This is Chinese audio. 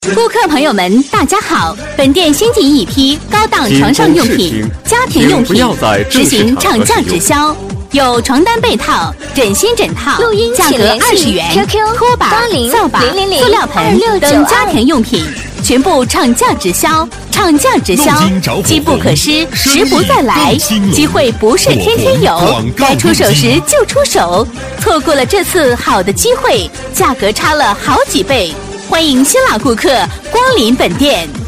顾客朋友们，大家好！本店新进一批高档床上用品、家庭用品，实行涨价直销，有床单被套、枕芯枕套，价格20元；拖把、扫把、塑料盆等家庭用品，全部涨价直销。涨价直销，机不可失，时不再来，机会不是天天有，该出手时就出手，错过了这次好的机会，价格差了好几倍。欢迎新老顾客光临本店。